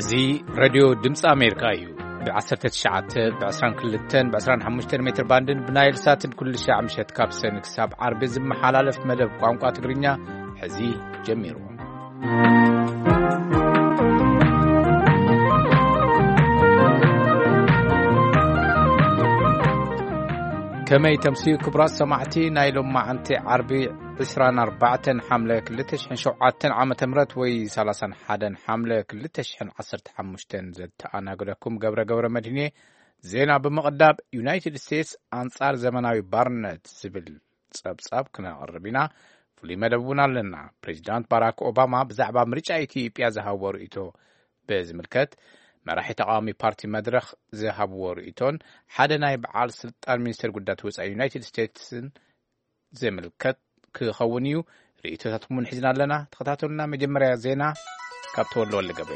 زي راديو دمس أمريكا ب19 ب22 ب25 متر باندن بنايل ساتن كل شيء عمشت كابسن كساب عربي زم حلالف مدب قانقا تقرينيا حزي جميرو كما يتمسي كبرات سماعتي نايلوم مع أنت عربي 24 حملة كلتش شوعات عام تمرت وي 31 حملة كلتش 15 زدت أنا أقول لكم قبر مدينة زينا بمقداب يونايتد ستيتس أنصار زمناوي بارنت سبل صاب كنا قربنا فلي مدبونا لنا بريزيدنت باراك أوباما بزعبا مريجا إثيوبيا زهاور إيتو بزملكت مراحي تقامي بارتي مدرخ زهابور إيتون حدا نايب عال سلطان مينستر قدات وسع يونايتد ستيتس زملكت كخونيو رئيتاتكم من حزنا لنا تخطاتلنا مجمريا زينا كابتولو اللي قبل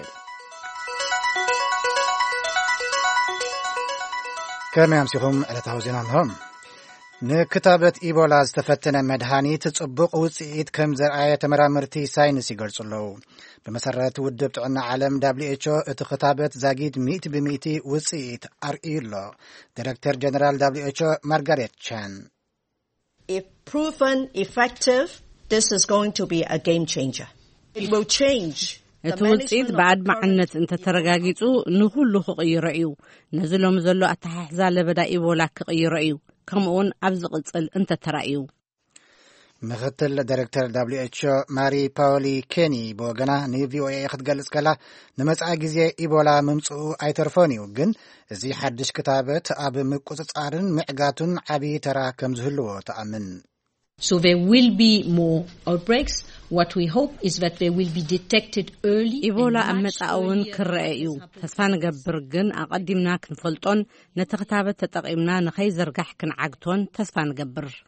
كما يمسيهم على تهوزينا لهم نكتابة إيبولا استفتنا مدهاني تتصبق وصيت كم زرعية تمرامرتي ساينس يقرصلو بمسارات ودبت عنا عالم WHO اتخطابة زاقيد 100% وصيت أرئيلو ديركتور جنرال WHO مارغاريت تشان. If proven effective, this is going to be a game changer. It will change. توصيت بعد معنت انت ترغاغيصو نكله خيريو نزلهم زلو اتححزا لبدا إيبولا كغيريو كمون أبز قصل أنت ترأيو مختل ديركتور WHO ماري باولي كيني بوغنا ني VOA ياخد قالس كلا نمصع غزي إيبولا ممصو ايترفونيو جن زي حدش كتابت اب مقصصارن معغاتن عبي ترا كم زهلو تامن. So there will be more outbreaks. What we hope is that they will be detected early. إيبولا أمتعون كرأيو تسفان قبرجن أقدمنا كنفلطون نتختابة تتقيمنا نخي زرقح كن عقتون تسفان قبر.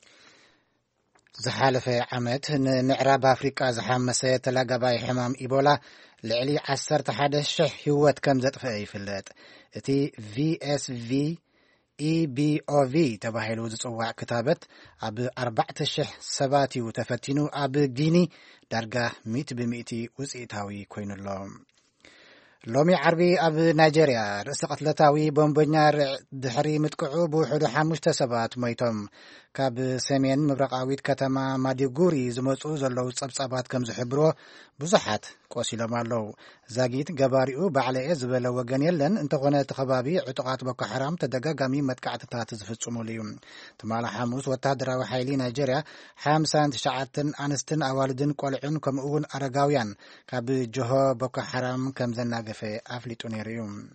زحالة عمت نعراب أفريقيا زحمسة تلاقى حمام إيبولا لعلي 11 هوت كم زت في اللات تي VSV EBOV تباهلو زصواع كتابت اب 14 سباتي تفتينو اب ديني درجه 100% وصيتاوي كوينلو لومي عربي اب نيجيريا رئيس قتلتاوي بومبنيار دحري متقعو بوحدو 5 سبات ميتم كاب سمين مبرقاويت كتما ماديغوري زمصو زلو صبصبات كم زحبرو بزحات قوسيلم الله زاغيت غباريو بعليه زبل وغن يلن انت غونه تخبابي عطقات بكو حرام تدغاغامي متقعتات زفصمو ليوم تمال حموس وتادراوي حيلي نيجيريا 59 انستن اوالدن قلعن كمون ارغاويان كاب جوه بكو حرام كم زناغفه افليطو نيريوم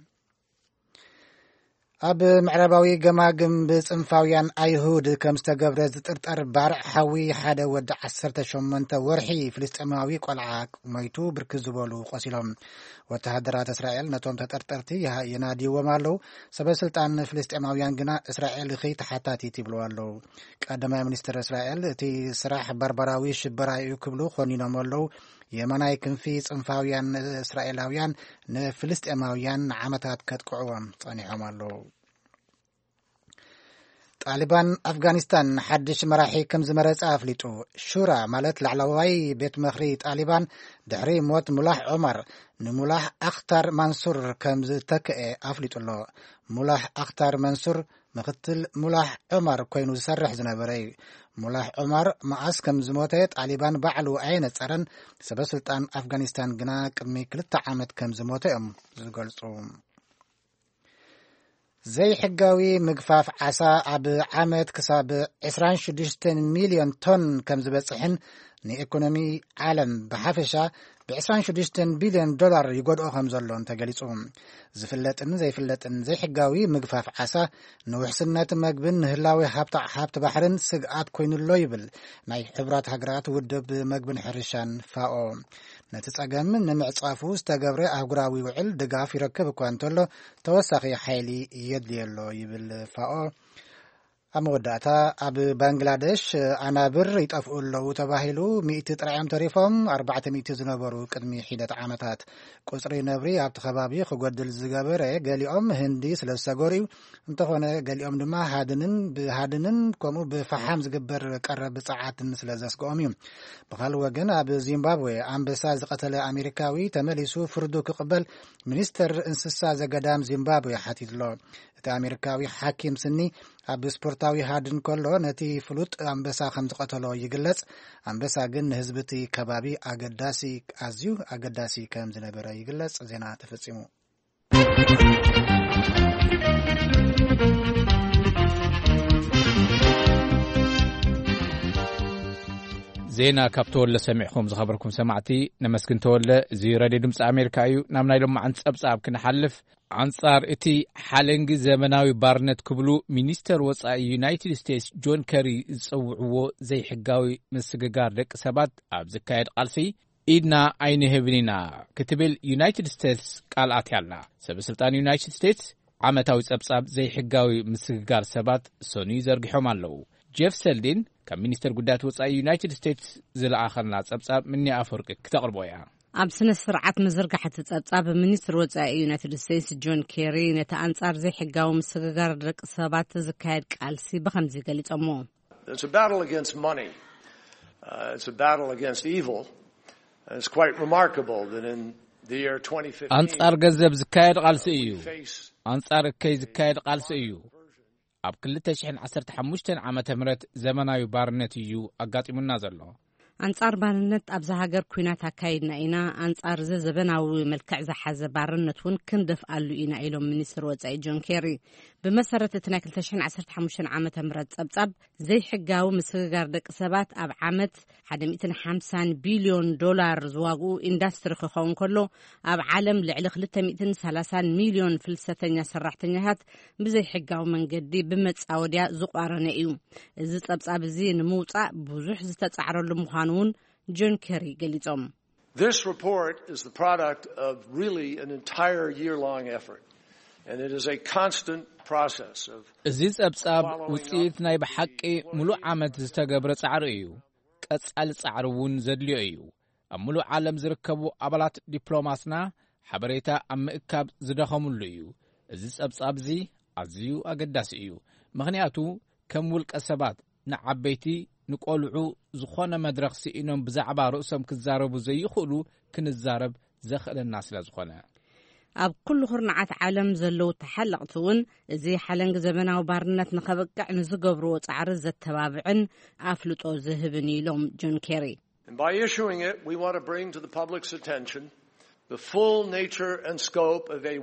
اب معرباوي جماجم بصنفاويان ايهود كم استغبر زطرطر بارع حوي حدا ود 18 ورحي فلسطيناوي قلعه ميتو بركز بولو قسيلم وتهدرات اسرائيل نتوم تطرطرتي ينادي ومالو سبب سلطان فلسطيناويان جنا اسرائيل خي تحتاتي تبلوالو قدما منستر اسرائيل تي سراح بربراوي شبرايو كبلو خونينا مولو يمناي كنفي صنفاويان اسرائيلاويان نفلسطيناويان عمتات كتقعوم صنيعهم الله طالبان افغانستان حدش مراحي كم زمرص افليطو شورا مالت لعلواي بيت مخري طالبان دحري موت ملاح عمر نملاح اختر منصور كم زتكئ افليطو له ملاح اختر منصور مقتل ملاح عمر كوينو يسرح زنبري ملاح عمر ماس كم زموته طالبان بعلو عين صرن سبب سلطان افغانستان جنا قمي 2 عامت كم زموته زغلصو زي حقاوي مقفاف عسا اب عامت كساب 26 مليون طن كم زبصحن ني ايكونومي عالم بحفشا ب26 بليون دولار يقودو خمزلون تغليصوم زفلطن زي حقاوي مقفاف عسا نوحسنات مغبن هلاوي حبت بحرن سقات كوينلو يبل ناي حبرات هاغرات ودب مغبن حرشان فاو نتصقمن نمعصافو استغبره اغراوي وعل دغاف يركب كوانتلو توسخي حيلي يدليلو يبل فاو ኣብ መወዳእታ ኣብ ባንግላዴሽ ኣናብር ይጠፍኡ ኣለዉ ተባሂሉ 100 ጥራዮም ተሪፎም 400 ዝነበሩ ቅድሚ ሒደት ዓመታት ቁፅሪ ነብሪ ኣብቲ ከባቢ ክጎድል ዝገበረ ገሊኦም ህንዲ ስለ ዝሰገሩ እንተኾነ ገሊኦም ድማ ሃድንን ከምኡ ብፈሓም ዝግበር ቀረብ ብፅዓትን ስለ ዘስግኦም እዩ ብካልእ ወገን ኣብ ዚምባብዌ ኣንበሳ ዝቀተለ ኣሜሪካዊ ተመሊሱ ፍርዱ ክቅበል ሚኒስተር እንስሳ ዘገዳም ዚምባብዌ ሓቲትሎ እቲ ኣሜሪካዊ ሓኪም ስኒ ኣብ ስፖርታዊ ሃድን ከሎ ነቲ ፍሉጥ ኣንበሳ ከም ዝቀተሎ ይግለጽ ኣንበሳ ግን ንህዝብቲ ከባቢ ኣዝዩ ኣገዳሲ ከም ዝነበረ ይግለጽ ዜና ተፈጺሙ ዜና ካብቶ ወለ ሰሚዕኩም ዝኸበርኩም ሰማዕቲ ነመስግን ተወለ እዚ ሬድዮ ድምፂ ኣሜሪካ እዩ ናብ ናይ ሎማ ፀብጻብ ክንሓልፍ አንጻር እቲ ሓለንጊ ዘመናዊ ባርነት ክብሉ ሚኒስተር ወጻኢ ዩናይትድ ስቴትስ ጆን ከሪ ዝጽውዕዎ ዘይሕጋዊ ምስግጋር ደቂ ሰባት ኣብ ዝካየድ ቃልሲ ኢድና ኣይንህብኒና ክትብል ዩናይትድ ስቴትስ ቃልኣት ያላ ሰበስልጣን ዩናይትድ ስቴትስ ዓመታዊ ፀብጻብ ዘይሕጋዊ ምስግጋር ሰባት ሶኒ ዘርጊሖም ኣለዉ ጄፍ ሰልዲን ካብ ሚኒስተር ጉዳያት ወጻኢ ዩናይትድ ስቴትስ ዝለኣኸልና ፀብጻብ ምኒ ኣፈርቂ ክተቕርቦ እያ ኣብ ስነ ስርዓት መዘርጋሕቲ ፀብጻብ ሚኒስትር ወጻኢ ዩናይትድ ስቴትስ ጆን ኬሪ ነቲ አንጻር ዘይሕጋዊ ምስግጋር ደቂ ሰባት ዝካየድ ቃልሲ ብኸምዚ ገሊጾሞ It's a battle against money. It's a battle against evil. And it's quite remarkable that in the year 2015 አንጻር ገንዘብ ዝካየድ ቃልሲ እዩ አንጻር ከይ ዝካየድ ቃልሲ እዩ ኣብ 2015 ዓመተ ምህረት ዘመናዊ ባርነት እዩ አጋጢሙና ዘሎ አንጻር ባርነት ኣብ ሃገር ኩናት አካይድና ኢና አንጻር ዘበናዊ መልክዕ ዝሓዘ ባርነት ውን ክንደፍኣሉ ኢና ኢሎም ሚኒስትር ወጻኢ ጆን ኬሪ ብመሰረት እቲ ናይ 2015 ዓመተ ምህረት ፀብጻብ ዘይሕጋዊ ምስግጋር ደቂ ሰባት ኣብ ዓመት 150 ቢልዮን ዶላር ዝዋግኡ ኢንዳስትሪ ክኸውን ከሎ ኣብ ዓለም ልዕሊ 230 ሚልዮን ፍልሰተኛ ሰራሕተኛታት ብዘይሕጋዊ መንገዲ ብመጻወድያ ዝቋረነ እዩ እዚ ፀብጻብ እዚ ንምውጻእ ብዙሕ ዝተጻዕረሉ ምዃኑ John Kerry ገሊጾም This report is the product of really an entire year-long effort and it is a constant process of እዚ ፀብጻብ ውጽኢት ናይ ብሓቂ ሙሉእ ዓመት ዝተገብረ ጻዕሪ እዩ ቀጻሊ ጻዕሪ ውን ዘድልዮ እዩ ኣብ ሙሉእ ዓለም ዝርከቡ ኣባላት ዲፕሎማስና ሓበሬታ ኣብ ምእካብ ዝደኸሙሉ እዩ እዚ ፀብጻብ እዚ ኣዝዩ ኣገዳሲ እዩ ምኽንያቱ ከም ውልቀ ሰባት ንዓበይቲ ንቆልዑ ዝኾነ መድረኽ ሲኢኖም ብዛዕባ ርእሶም ክዛረቡ ዘይኽእሉ ክንዛረብ ዘኽእለና ስለ ዝኾነ ኣብ ኩሉ ኩርናዓት ዓለም ዘለው ተሓለቕቲ ውን እዚ ሓለንጊ ዘመናዊ ባርነት ንኸበቅዕ ንዝገብርዎ ጻዕሪ ዘተባብዕን ኣፍልጦ ዝህብን ኢሎም ጆን ኬሪ By issuing it, we want to bring to the public's attention the full nature and scope of a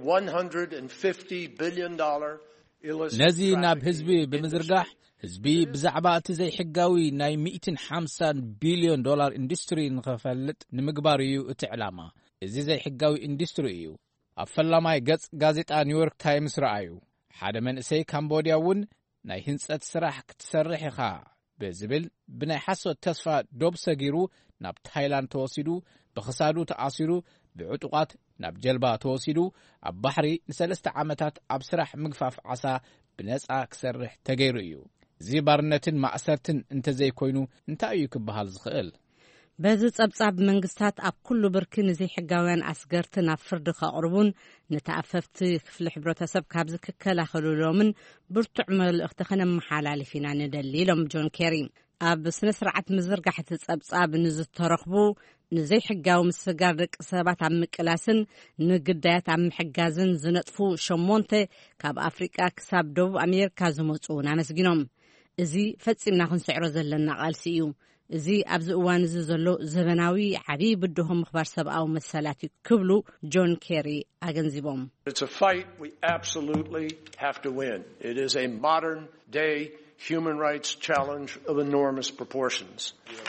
$150 billion illicit ነዚ ናብ ህዝቢ ብምዝርጋሕ ህዝቢ ብዛዕባ እቲ ዘይሕጋዊ ናይ 150 ቢልዮን ዶላር ኢንዱስትሪ ንኸፈልጥ ንምግባር እዩ እቲ ዕላማ እዚ ዘይሕጋዊ ኢንዱስትሪ እዩ ኣብ ፈላማይ ገጽ ጋዜጣ ኒውዮርክ ታይምስ ረኣዩ ሓደ መንእሰይ ካምቦድያ ውን ናይ ህንጸት ስራሕ ክትሰርሕ ኢኻ ብዝብል ብናይ ሓሶት ተስፋ ዶብ ሰጊሩ ናብ ታይላንድ ተወሲዱ ብኽሳዱ ተኣሲሩ ብዕጡቓት ናብ ጀልባ ተወሲዱ ኣብ ባሕሪ ን3 ዓመታት ኣብ ስራሕ ምግፋፍ ዓሳ ብነጻ ክሰርሕ ተገይሩ እዩ እዚ ባርነትን ማእሰርትን እንተዘይኮይኑ እንታይ እዩ ክበሃል ዝኽእል በዚ ፀብጻብ መንግስታት ኣብ ኩሉ ብርኪ ንዘይሕጋውያን ኣስገርቲ ናብ ፍርዲ ከቕርቡን ንተኣፈፍቲ ክፍሊ ሕብረተሰብ ካብ ዝክከላኸሉሎምን ብርቱዕ መልእኽቲ ከነመሓላልፍ ኢና ንደሊ ኢሎም ጆን ኬሪ ኣብ ስነ ስርዓት ምዝርጋሕቲ ፀብጻብ ንዝተረኽቡ ንዘይሕጋዊ ምስግጋር ደቂ ሰባት ኣብ ምቅላስን ንግዳያት ኣብ ምሕጋዝን ዝነጥፉ 8 ካብ ኣፍሪቃ ክሳብ ደቡብ ኣሜሪካ ዝመፁ ናመስጊኖም እዚ ፈጺምና ክንስዕሮ ዘለና ቃልሲ እዩ እዚ ኣብዚ እዋን እዚ ዘሎ ዘመናዊ ዓብይ ብድሆም ምኽባር ሰብኣዊ መሰላት ክብሉ ጆን ኬሪ ኣገንዚቦም It's a fight we absolutely have to win. It is a modern day human rights challenge of enormous proportions.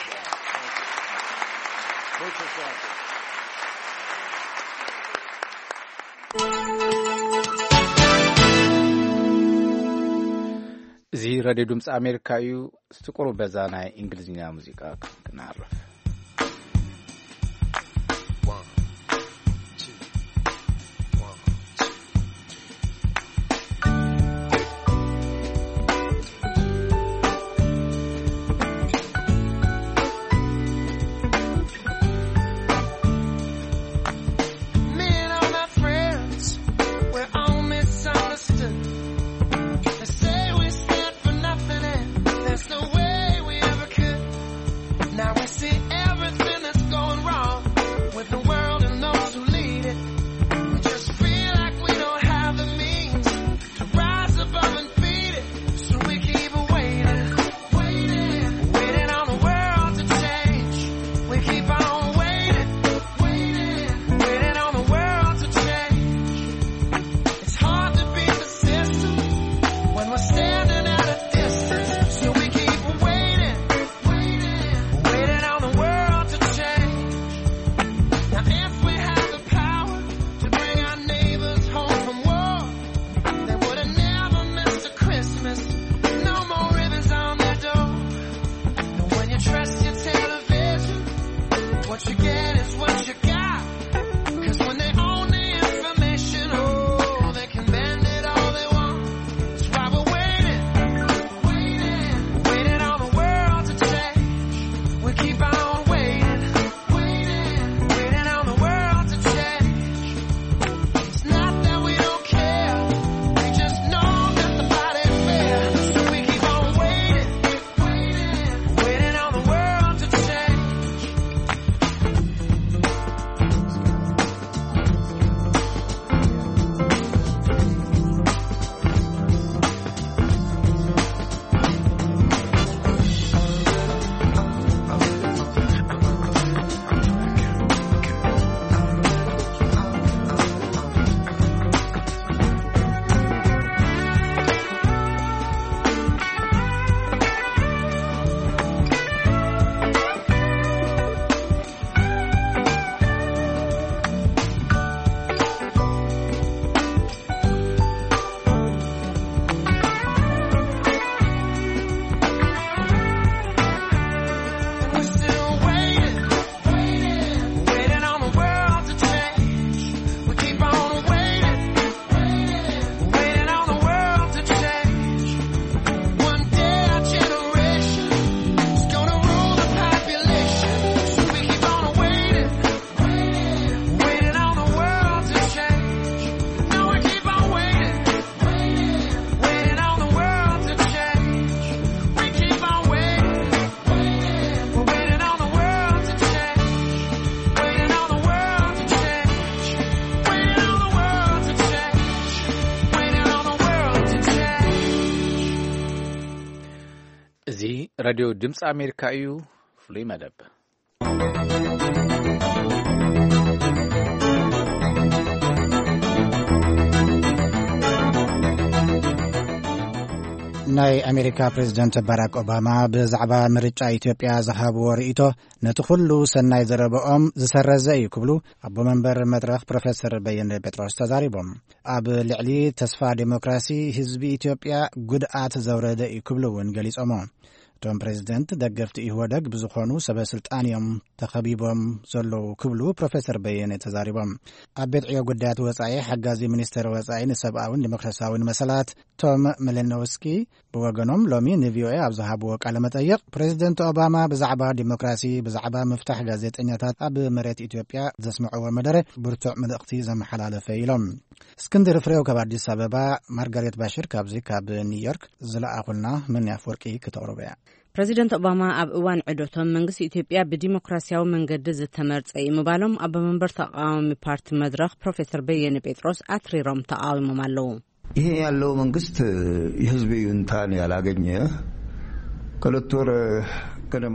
እዚ ሬድዮ ድምፂ ኣሜሪካ እዩ ስትቁሩ በዛ ናይ እንግሊዝኛ ሙዚቃ ክናርፍ እዚ ራድዮ ድምፂ ኣሜሪካ እዩ ፍሉይ መደብ ናይ ኣሜሪካ ፕሬዝደንት ባራክ ኦባማ ብዛዕባ ምርጫ ኢትዮጵያ ዝሃብዎ ርእይቶ ነቲ ኩሉ ሰናይ ዘረብኦም ዝሰረዘ እዩ ክብሉ ኣቦ መንበር መድረኽ ፕሮፌሰር በየነ ጴጥሮስ ተዛሪቦም ኣብ ልዕሊ ተስፋ ዴሞክራሲ ህዝቢ ኢትዮጵያ ጉድኣት ዘውረደ እዩ ክብሉ እውን ገሊጾሞ እቶም ፕሬዝደንት ደገፍቲ ኢህወደግ ብዝኾኑ ሰበስልጣን እዮም ተኸቢቦም ዘለዉ ክብሉ ፕሮፌሰር በየነ ተዛሪቦም ኣብ ቤት ዕዮ ጉዳያት ወጻኢ ሓጋዚ ሚኒስተር ወጻኢ ንሰብኣውን ዲሞክራሲያውን መሰላት ቶም መለኖውስኪ ብወገኖም ሎሚ ንቪኦኤ ኣብ ዝሃብዎ ቃለ መጠይቕ ፕሬዝደንት ኦባማ ብዛዕባ ዲሞክራሲ ብዛዕባ ምፍታሕ ጋዜጠኛታት ኣብ መሬት ኢትዮጵያ ዘስምዕዎ መደረ ብርቱዕ መልእኽቲ ዘመሓላለፈ ኢሎም እስክንድር ፍሬው ካብ አዲስ አበባ ማርጋሬት ባሽር ካብዚ ካብ ኒውዮርክ ዝለኣኹልና ምን ያፈርቂ ከተቅርበ ፕሬዚደንት ኦባማ ኣብ እዋን ዕዶቶም መንግስቲ ኢትዮጵያ ብዲሞክራሲያዊ መንገዲ ዝተመርጸ ምባሎም ኣብ መንበር ተቃዋሚ ፓርቲ መድረኽ ፕሮፌሰር በየነ ጴጥሮስ አትሪሮም ተቃዊሞም ኣለዉ ይሄ ያለው መንግስት የህዝብ ይሁንታን ያላገኘ ከለቶር ቀደማ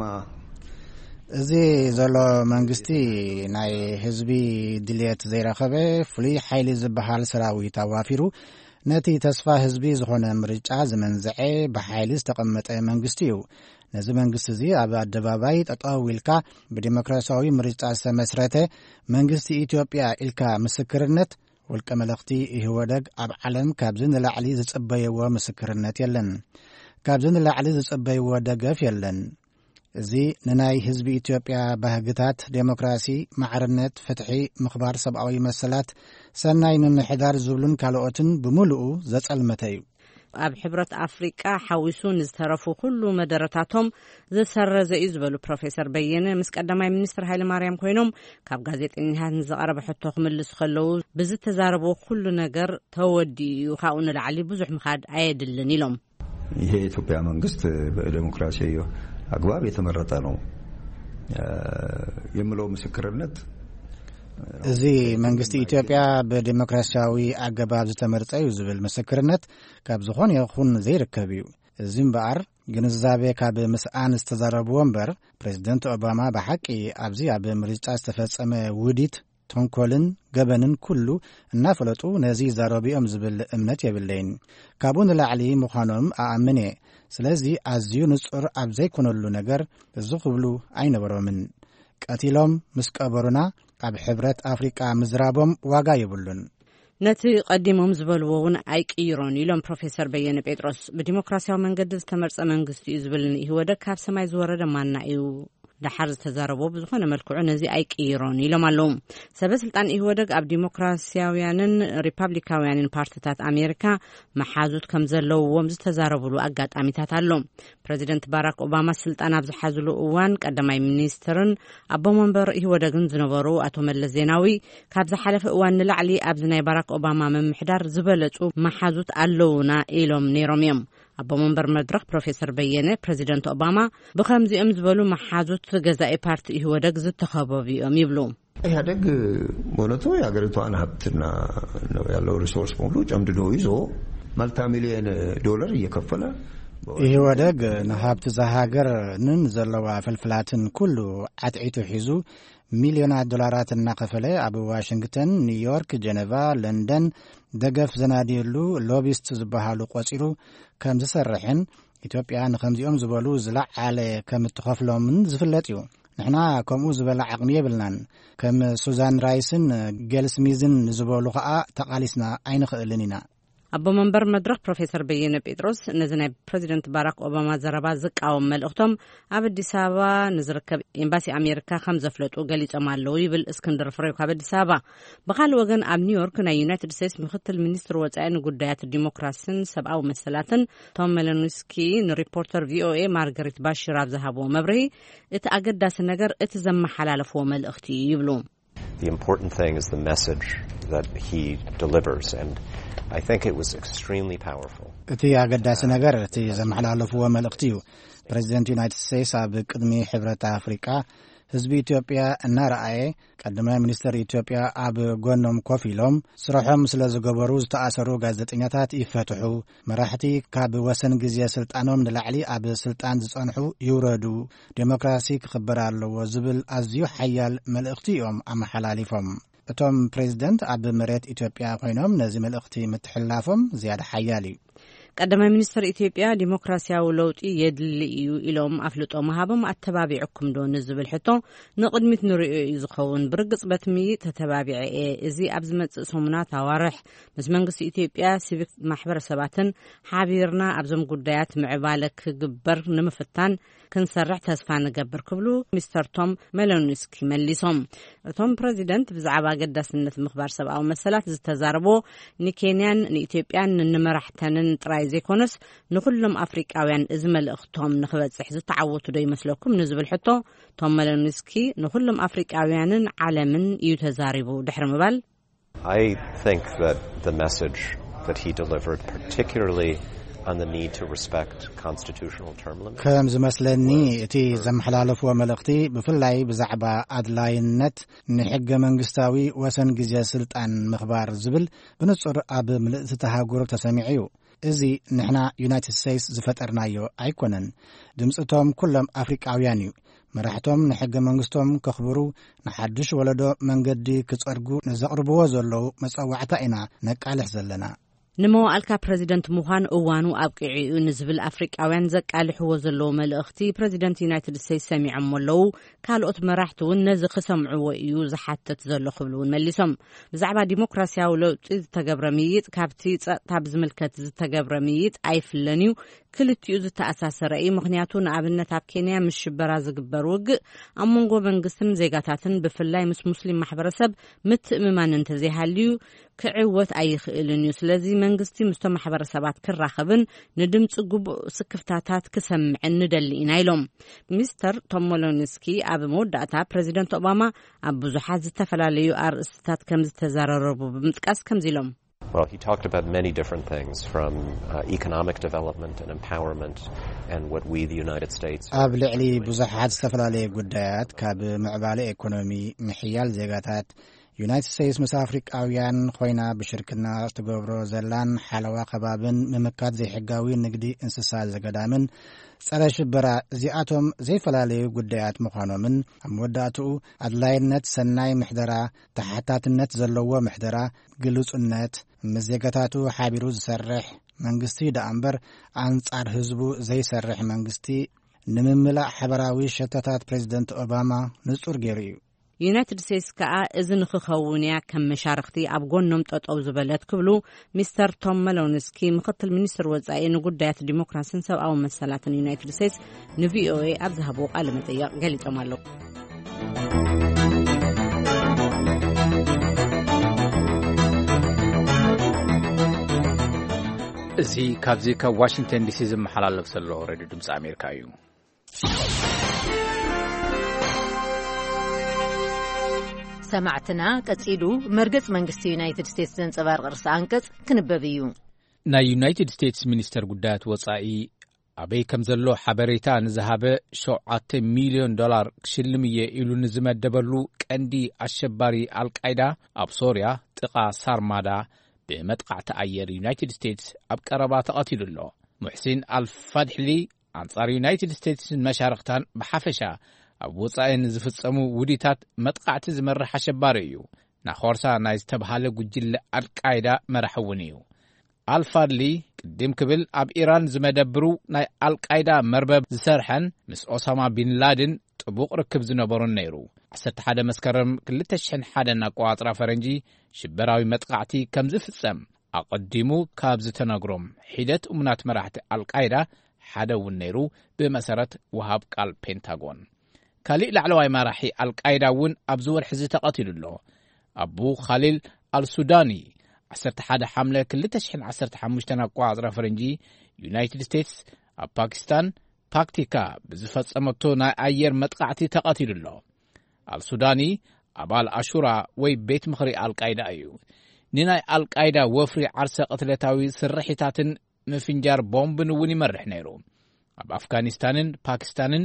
እዚ ዘሎ መንግስቲ ናይ ህዝቢ ድልየት ዘይረኸበ ፍሉይ ሓይሊ ዝበሃል ሰራዊት ኣዋፊሩ ነቲ ተስፋ ህዝቢ ዝኾነ ምርጫ ዝመንዝዐ ብሓይሊ ዝተቐመጠ መንግስቲ እዩ ነዚ መንግስቲ እዚ ኣብ ኣደባባይ ጠጠው ኢልካ ብዲሞክራሲያዊ ምርጫ ዝተመስረተ መንግስቲ ኢትዮጵያ ኢልካ ምስክርነት ውልቀ መልእኽቲ ኢህወደግ ኣብ ዓለም ካብዚ ንላዕሊ ዝጽበይዎ ምስክርነት የለን ካብዚ ንላዕሊ ዝጽበይዎ ደገፍ የለን እዚ ንናይ ህዝቢ ኢትዮጵያ ባህግታት ዴሞክራሲ ማዕርነት ፍትሒ ምኽባር ሰብኣዊ መሰላት ሰናይ ምምሕዳር ዝብሉን ካልኦትን ብምሉኡ ዘጸልመተ እዩ ኣብ ሕብረት ኣፍሪቃ ሓዊሱ ንዝተረፉ ኩሉ መደረታቶም ዝሰረዘ እዩ ዝበሉ ፕሮፌሰር በየነ ምስ ቀዳማይ ሚኒስትር ሃይለ ማርያም ኮይኖም ካብ ጋዜጠኛታት ንዝቐረበ ሕቶ ክምልሱ ከለዉ ብዝተዛረቦ ኩሉ ነገር ተወዲኡ ካብኡ ንላዕሊ ብዙሕ ምኻድ ኣየድልን ኢሎም ይሄ የኢትዮጵያ መንግስት በዲሞክራሲ አግባብ የተመረጠ ነው የምለው ምስክርነት እዚ መንግስቲ ኢትዮጵያ በዲሞክራሲያዊ አገባብ ዝተመርጸ እዩ ዝብል ምስክርነት ካብ ዝኾነ ይኹን ዘይርከብ እዩ እዚ እምበኣር ግንዛቤ ካብ ምስኣን ዝተዛረብዎ እምበር ፕሬዝደንት ኦባማ ብሓቂ ኣብዚ ኣብ ምርጫ ዝተፈጸመ ውዲት ተንኮልን ገበንን ኩሉ እናፈለጡ ነዚ ዘረቢኦም ዝብል እምነት የብለይን ካብኡ ንላዕሊ ምዃኖም ኣኣምነ ስለዚ ኣዝዩ ንጹር ኣብ ዘይኮነሉ ነገር እዚ ክብሉ ኣይነበሮምን ቀቲሎም ምስ ቀበሩና ኣብ ሕብረት ኣፍሪቃ ምዝራቦም ዋጋ የብሉን ነቲ ቀዲሞም ዝበልዎ እውን ኣይቅይሮን ኢሎም ፕሮፌሰር በየነ ጴጥሮስ ብዲሞክራሲያዊ መንገዲ ዝተመርጸ መንግስቲ እዩ ዝብልን ኢህወደግ ካብ ሰማይ ዝወረደ ማና እዩ ድሓር ዝተዛረቦ ብዝኾነ መልክዑ ነዚ ኣይቅይሮን ኢሎም ኣለዉ ሰበስልጣን ኢህወደግ ኣብ ዲሞክራሲያውያንን ሪፐብሊካውያንን ፓርቲታት ኣሜሪካ መሓዙት ከም ዘለውዎም ዝተዛረብሉ ኣጋጣሚታት ኣሎ ፕሬዚደንት ባራክ ኦባማ ስልጣን ኣብ ዝሓዝሉ እዋን ቀዳማይ ሚኒስትርን ኣቦ መንበር ኢህወደግን ዝነበሩ ኣቶ መለስ ዜናዊ ካብ ዝሓለፈ እዋን ንላዕሊ ኣብዚ ናይ ባራክ ኦባማ መምሕዳር ዝበለጹ መሓዙት ኣለውና ኢሎም ነይሮም እዮም ኣቦ መንበር መድረኽ ፕሮፌሰር በየነ ፕሬዚደንት ኦባማ ብከምዚኦም ዝበሉ መሓዙት ገዛኢ ፓርቲ ኢህወደግ ዝተኸበቡ እዮም ይብሉ ኢህወደግ በእውነቱ የሀገሪቷን ሀብትና ያለው ሪሶርስ በሙሉ ጨምድዶ ይዞ መልታ ሚሊዮን ዶላር እየከፈለ ኢህወደግ ንሃብቲ ዘሃገርን ዘለዋ ፍልፍላትን ኩሉ ዓጥዒቱ ሒዙ ሚሊዮናት ዶላራት እናኸፈለ ኣብ ዋሽንግተን ኒውዮርክ ጀነቫ ለንደን ደገፍ ዘናድየሉ ሎቢስት ዝበሃሉ ቆፂሩ ከም ዝሰርሕን ኢትዮጵያ ንከምዚኦም ዝበሉ ዝለዓለ ከም እትኸፍሎምን ዝፍለጥ እዩ ንሕና ከምኡ ዝበለ ዓቕሚ የብልናን ከም ሱዛን ራይስን ጌልስሚዝን ዝበሉ ከዓ ተቃሊስና ኣይንኽእልን ኢና ኣቦ መንበር መድረኽ ፕሮፌሰር በየነ ጴጥሮስ ነዚ ናይ ፕሬዚደንት ባራክ ኦባማ ዘረባ ዝቃወም መልእኽቶም ኣብ አዲስ አበባ ንዝርከብ ኤምባሲ ኣሜሪካ ከም ዘፍለጡ ገሊጾም ኣለዉ ይብል እስክንድር ፍሬው ካብ አዲስ አበባ ብኻልእ ወገን ኣብ ኒውዮርክ ናይ ዩናይትድ ስቴትስ ምክትል ሚኒስትር ወጻኢ ጉዳያት ዲሞክራሲን ሰብኣዊ መሰላትን ቶም መለኖውስኪ ንሪፖርተር ቪኦኤ ማርጋሬት ባሽር ኣብ ዝሃብዎ መብርሂ እቲ ኣገዳሲ ነገር እቲ ዘመሓላለፍዎ መልእኽቲ ይብሉ The important thing is the message that he delivers and I think it was extremely powerful. እቲ ኣገዳሲ ነገር እቲ ዘመሓላለፍዎ መልእኽቲ እዩ ፕሬዚደንት ዩናይትድ ስቴትስ ኣብ ቅድሚ ሕብረት ኣፍሪቃ ህዝቢ ኢትዮጵያ እናረኣየ ቀዳማ ሚኒስትር ኢትዮጵያ ኣብ ጎኖም ኮፍ ኢሎም ስራሖም ስለ ዝገበሩ ዝተኣሰሩ ጋዜጠኛታት ይፈትሑ መራሕቲ ካብ ወሰን ግዜ ስልጣኖም ንላዕሊ ኣብ ስልጣን ዝጸንሑ ይውረዱ ዴሞክራሲ ክኽበር ኣለዎ ዝብል ኣዝዩ ሓያል መልእኽቲ እዮም ኣመሓላሊፎም እቶም ፕሬዚደንት ኣብ መሬት ኢትዮጵያ ኮይኖም ነዚ መልእኽቲ ምትሕልላፎም ዝያዳ ሓያል እዩ ቀዳማይ ሚኒስትር ኢትዮጵያ ዲሞክራሲያዊ ለውጢ የድሊ እዩ ኢሎም ኣፍልጦ መሃቦም ኣተባቢዕኩም ዶ ንዝብል ሕቶ ንቅድሚት ንሪኦ እዩ ዝኸውን ብርግጽ በትሚ ተተባቢዐ እዚ ኣብ ዝመጽእ ሰሙናት ኣዋርሕ ምስ መንግስቲ ኢትዮጵያ ሲቪክ ማሕበረሰባትን ሓቢርና ኣብዞም ጉዳያት ምዕባለ ክግበር ንምፍታን ክንሰርሕ ተስፋ ንገብር ክብሉ ሚስተር ቶም ሜሎንስኪ መሊሶም እቶም ፕሬዚደንት ብዛዕባ ገዳስነት ምኽባር ሰብኣዊ መሰላት ዝተዛረቦ ንኬንያን ንኢትዮጵያን ንመራሕተንን ጥራይ ዘይኮነስ ንኩሎም ኣፍሪቃውያን እዚ መልእኽቶም ንኽበጽሕ ዝተዓወቱ ዶ ይመስለኩም ንዝብል ሕቶ ቶም ሜሎንስኪ ንኩሎም ኣፍሪቃውያንን ዓለምን እዩ ተዛሪቡ ድሕሪ ምባል I think that the message that he delivered particularly on the need to respect constitutional term limits ከም ዝመስለኒ እቲ ዘመሓላለፍዎ መልእኽቲ ብፍላይ ብዛዕባ ኣድላይነት ንሕገ መንግስታዊ ወሰን ግዜ ስልጣን ምኽባር ዝብል ብንጹር ኣብ ምልእቲ ተሃጉር ተሰሚዑ እዩ እዚ ንሕና ዩናይትድ ስቴትስ ዝፈጠርናዮ ኣይኮነን ድምፅቶም ኩሎም ኣፍሪቃውያን እዩ መራሕቶም ንሕገ መንግስቶም ከኽብሩ ንሓድሽ ወለዶ መንገዲ ክጸርጉ ንዘቕርብዎ ዘለዉ መጸዋዕታ ኢና ነቃልሕ ዘለና ንመዋዕልካ ፕሬዚደንት ምዃን እዋኑ ኣብቂዑ ንዝብል ኣፍሪቃውያን ዘቃልሕዎ ዘለዎ መልእኽቲ ፕሬዚደንት ዩናይትድ ስቴትስ ሰሚዖም ኣለዉ ካልኦት መራሕቲ እውን ነዚ ክሰምዕዎ እዩ ዝሓትት ዘሎ ክብሉ እውን መሊሶም ብዛዕባ ዲሞክራሲያዊ ለውጢ ዝተገብረ ምይጥ ካብቲ ጸጥታ ብዝምልከት ዝተገብረ ምይጥ ኣይፍለን እዩ ክልቲኡ ዝተኣሳሰረ እዩ ምክንያቱ ንኣብነት ኣብ ኬንያ ምስ ሽበራ ዝግበር ውግእ ኣብ መንጎ መንግስትን ዜጋታትን ብፍላይ ምስ ሙስሊም ማሕበረሰብ ምትእምማን እንተዘይሃልዩ ክዕወት ኣይኽእልን እዩ ስለዚ መንግስቲ ምስቶም ማሕበረሰባት ክራኸብን ንድምፂ ግቡእ ስክፍታታት ክሰምዕን ንደሊ ኢና ኢሎም ሚስተር ቶም ሜሎንስኪ ኣብ መወዳእታ ፕሬዚደንት ኦባማ ኣብ ብዙሓት ዝተፈላለዩ ኣርእስትታት ከም ዝተዘራረቡ ብምጥቃስ ከምዚ ኢሎም Well, he talked about many different things from economic development and empowerment and what we, the United States... ኣብ ልዕሊ ብዙሓት ዝተፈላለዩ ጉዳያት ካብ ምዕባለ ኢኮኖሚ ምሕያል ዜጋታት ዩናይትድ ስቴትስ ምስ ኣፍሪቃውያን ኮይና ብሽርክና ትገብሮ ዘላን ሓለዋ ከባብን ምምካት ዘይሕጋዊ ንግዲ እንስሳ ዘገዳምን ጸረ ሽበራ እዚኣቶም ዘይፈላለዩ ጉዳያት ምዃኖምን ኣብ መወዳእትኡ ኣድላይነት ሰናይ ምሕደራ ተሓታትነት ዘለዎ ምሕደራ ግልጽነት ምስ ዜጋታቱ ሓቢሩ ዝሰርሕ መንግስቲ ደኣምበር ኣንጻር ህዝቡ ዘይሰርሕ መንግስቲ ንምምላእ ሓበራዊ ሸተታት ፕሬዚደንት ኦባማ ንጹር ገይሩ እዩ ዩናይትድ ስቴትስ ከዓ እዚ ንክኸውን እያ ከም መሻርክቲ ኣብ ጎኖም ጠጠው ዝበለት ክብሉ ሚስተር ቶም ሜሎንስኪ ምክትል ሚኒስትር ወጻኢ ንጉዳያት ዲሞክራሲን ሰብኣዊ መሰላትን ዩናይትድ ስቴትስ ንቪኦኤ ኣብ ዝሃብዎ ቃለ መጠይቅ ገሊፆም ኣለዉ እዚ ካብዚ ካብ ዋሽንግተን ዲሲ ዝመሓላለፍ ዘሎ ሬድዮ ድምፂ ኣሜሪካ እዩ ሰማዕትና ቀጺሉ መርገጽ መንግስቲ ዩናይትድ ስቴትስ ዘንጸባርቕ ርእሰ አንቀጽ ክንበብ እዩ ናይ ዩናይትድ ስቴትስ ሚኒስተር ጉዳያት ወጻኢ ኣበይ ከም ዘሎ ሓበሬታ ንዝሃበ $7 ሚልዮን ክሽልም እየ ኢሉ ንዝመደበሉ ቀንዲ ኣሸባሪ ኣልቃይዳ ኣብ ሶርያ ጥቓ ሳርማዳ ብመጥቃዕቲ ኣየር ዩናይትድ ስቴትስ ኣብ ቀረባ ተቐቲሉ ኣሎ ሙሕሲን ኣልፋድሕሊ ኣንጻር ዩናይትድ ስቴትስ መሻርክታን ብሓፈሻ ኣብ ወጻኢ ዝፍጸሙ ውዲታት መጥቃዕቲ ዝመርሕ ኣሸባሪ እዩ ናኾርሳ ናይ ዝተባሃለ ጉጅለ ኣልቃይዳ መራሒ እውን እዩ ኣልፋድሊ ቅድም ክብል ኣብ ኢራን ዝመደብሩ ናይ ኣልቃይዳ መርበብ ዝሰርሐን ምስ ኦሳማ ቢንላድን ጥቡቕ ርክብ ዝነበሩን ነይሩ 11 መስከረም 2001 ኣቆጻጽራ ፈረንጂ ሽበራዊ መጥቃዕቲ ከም ዝፍጸም ኣቀዲሙ ካብ ዝተነግሮም ሒደት እሙናት መራሕቲ ኣልቃይዳ ሓደ እውን ነይሩ ብመሰረት ወሃብ ቃል ፔንታጎን ካሊእ ላዕለዋይ መራሒ ኣልቃይዳ እውን ኣብ ዝወርሒ ዝተቐቲሉ ኣሎ ኣቡ ኻሊል ኣልሱዳኒ 11 ሐምለ 2015 ኣቆጻጽራ ፈረንጂ ዩናይትድ ስቴትስ ኣብ ፓኪስታን ፓክቲካ ብዝፈጸመቶ ናይ ኣየር መጥቃዕቲ ተቐቲሉ ኣሎ ኣልሱዳኒ ኣባል ኣሹራ ወይ ቤት ምኽሪ ኣልቃይዳ እዩ ንናይ ኣልቃይዳ ወፍሪ ዓርሰ ቅትለታዊ ስርሒታትን ምፍንጃር ቦምብን እውን ይመርሕ ነይሩ ኣብ ኣፍጋኒስታንን ፓኪስታንን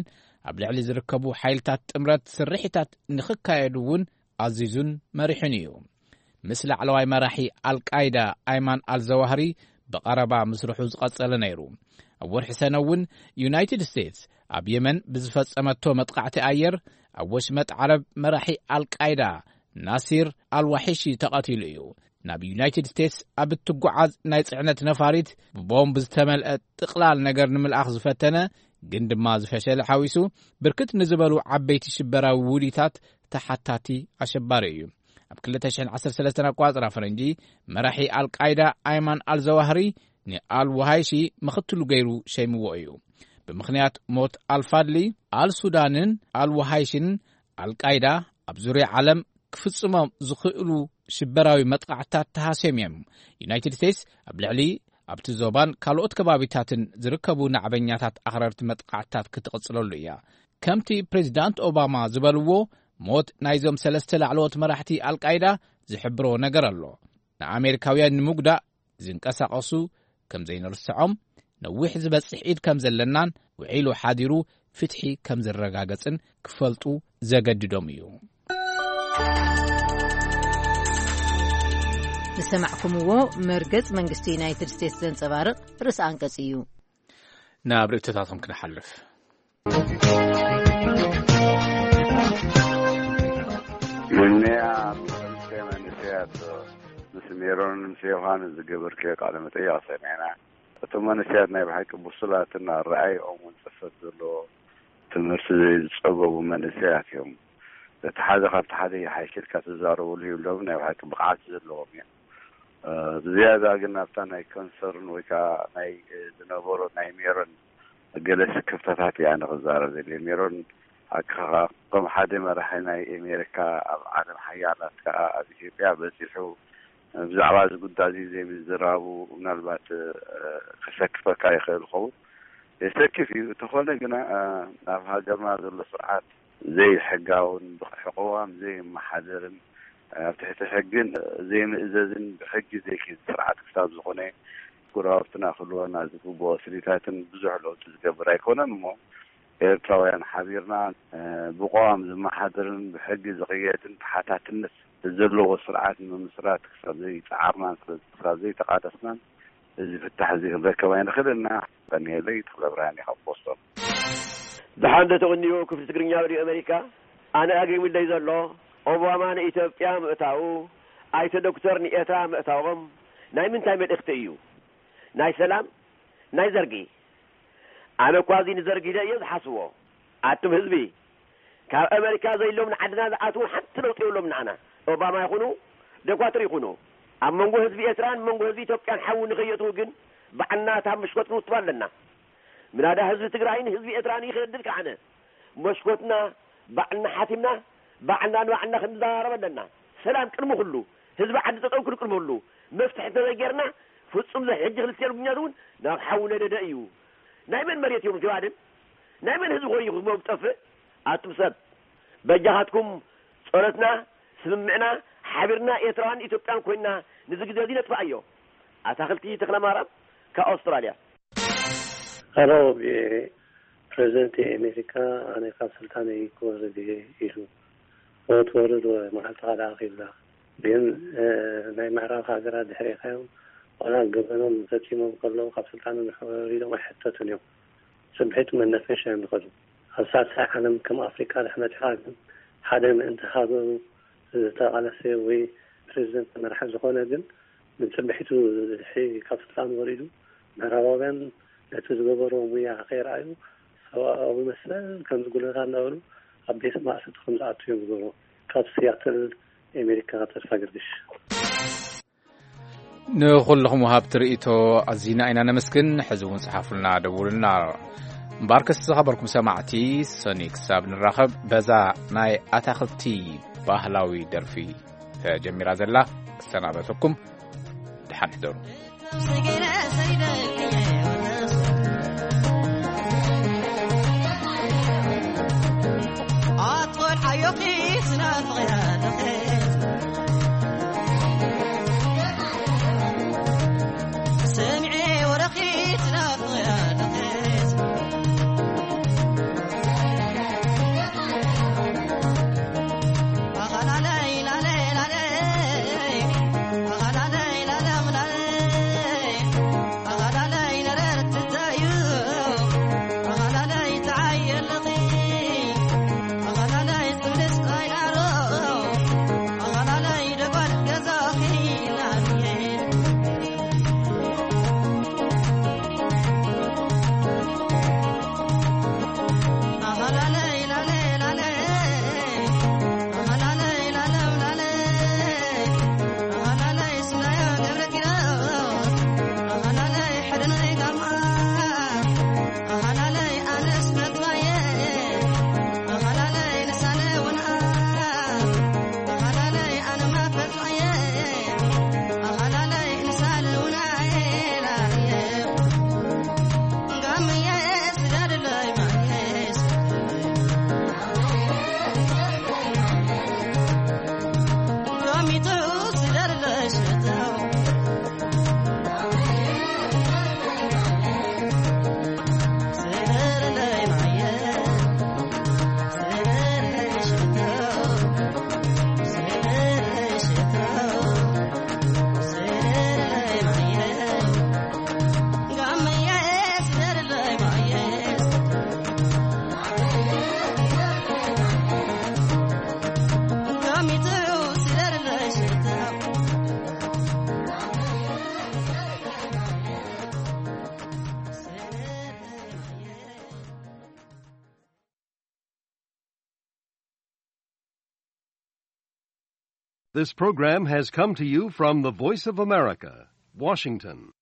ኣብ ልዕሊ ዝርከቡ ሓይልታት ጥምረት ስርሒታት ንኽካየዱውን ኣዚዙን መሪሑን እዩ ምስ ላዕለዋይ መራሒ ኣልቃይዳ ኣይማን ኣልዘዋህሪ በቐረባ ምስርሑ ዝቐጸለ ነይሩ ኣብ ወርሒ ሰነ እውን ዩናይትድ ስቴትስ ኣብ የመን ብዝፈጸመቶ መጥቃዕቲ ኣየር ኣብ ወሽመጥ ዓረብ መራሒ ኣልቃይዳ ናሲር ኣልዋሒሺ ተቐቲሉ እዩ ናብ ዩናይትድ ስቴትስ ኣብ እትጓዓዝ ናይ ጽዕነት ነፋሪት ብቦምብ ዝተመልአ ጥቕላል ነገር ንምልኣኽ ዝፈተነ ግን ድማ ዝፈሸለ ሓዊሱ ብርክት ንዝበሉ ዓበይቲ ሽበራዊ ውዲታት ተሓታቲ ኣሸባሪ እዩ ኣብ 2013 ኣቋጽራ ፈረንጂ መራሒ ኣልቃይዳ ኣይማን ኣልዘዋህሪ ንኣልዋሃይሺ ምኽትሉ ገይሩ ሸይምዎ እዩ ብምኽንያት ሞት ኣልፋድሊ ኣልሱዳንን ኣልዋሃይሽን ኣልቃይዳ ኣብ ዙርያ ዓለም ክፍጽሞም ዝኽእሉ ሽበራዊ መጥቃዕታት ተሃስዮም እዮም ዩናይትድ ስቴትስ ኣብ ልዕሊ ኣብቲ ዞባን ካልኦት ከባቢታትን ዝርከቡ ናዕበኛታት ኣኽረርቲ መጥቃዕታት ክትቕጽለሉ እያ ከምቲ ፕሬዚዳንት ኦባማ ዝበልዎ ሞት ናይዞም 3 ላዕለዎት መራሕቲ ኣልቃይዳ ዝሕብሮ ነገር ኣሎ ንኣሜሪካውያን ንምጉዳእ ዝንቀሳቐሱ ከም ዘይንርስዖም ነዊሕ ዝበጽሕ ኢድ ከም ዘለናን ውዒሉ ሓዲሩ ፍትሒ ከም ዝረጋገጽን ክፈልጡ ዘገድዶም እዩ ንሰማዕኩምዎ መርገጽ መንግስቲ ዩናይትድ ስቴትስ ዘንጸባርቕ ርእሲ አንቀጽ እዩ ናብ ርእቶታቶም ክንሓልፍ منيا من سيات مسميرون مسيوهان الزجبرك قال متى سمعنا ثم نسياتنا بحق بصلاتنا الرأي أو منصفة له تمرسل صعوبة من سياتهم تحدي حي شركة الزارو واللي لونا بحق بقعات لهم يعني زيادة قلنا بتاعنا كونسرن وكا ناي دنابورو ناي ميرون جلس كفتات يعني غزارة زي ميرون قم حد مرحنا أمريكا عالم حيالات كأثيوبيا بس يحو بزعواز قد عزيزي بالزراب ونالبات خسكفة كايخ الخوض يسكف تخلنا قنا هاجرنا ذو الصعات زي الحقاون بحقوهم زي محاضرن تحت حقن زي مئزازن بحق زي كي صراحة كتاب زخوني كرافتنا خلونا زكو بواسريتاتن بزعلو تزقبر يكونا مو إيرتراويان حبيرنا بقوام زي محاضرن بحق زغياتن بحاتات النس الزلو والسرعات من المسرات زي تعارنا زي تقادسنا زي في التحزيق ذاك وين خلنا بني لي تخبراني خبصر بحال تغنيو كيف تقرنيا بري أمريكا أنا أجي من ليز الله أوباما إثيوبيا مأتاو أيت دكتور نيتا مأتاوهم ناي من تايم الاختيو ناي سلام ناي زرقي أنا كوازي نزرقي ده يزحسوا أتم هزبي كأمريكا زي لهم عدنا ذاتون حتى لو تقولوا من عنا أوباما يخونوا دكواتر يخونوا أما نقول هزبي إسران نقول هزبي إثيوبيا نحاول نغيروا جن بعنا تام مشكلة نطبال لنا من هذا هزب تقرأين هزبي إسراني يخدمك عنه مشكلتنا بعنا حاتمنا بعنا وعنا خمزارة بدنا سلام كلمه كله هزب عد تطعو كلمه كله مفتح تغيرنا فتصم له حج خلصير بنيادون نحاول ندأيو نايمن مريت يوم جوادم نايمن هزب غير يخدمه بتفق أتمسد بجهاتكم صورتنا سمعنا حبرنا إتران إثيوبيان كوينا نزق زادين تفعيو أتاخلتي تخلا مارا كأستراليا هلو بريزنت أمريكا أنا كسلطاني كوردي إيشو وتورد ومحلت على أخيلا بين ناي معرض هاجرات دحريقهم وأنا قبلهم تتيمم كلهم كسلطان محوريدهم حتى اليوم سبحت من نفش عند قلب الساعة أنا كم أفريقيا إحنا تحاكم حدا من انتخابه على سوي بريزنت مرحز خونجن من سبحته حي كسلطان وريدو معرضان تزغبروا ويا غير عيو سواء مثلا كان يقول لنا نقول أبيس ما أصدقهم زعتوا يقولوا كابسياتل أمريكا ترفقدش نقول لهم وهاب تريتو عزينا إنا نمسكن حزون صحافلنا دورنا مباركس خبركم سمعتي سونيك سابن الرخب بزا ناي أتاخلتي باهلاوي درفي جميرا زلا استنابتكم دحان حضروا This program has come to you from the Voice of America, Washington.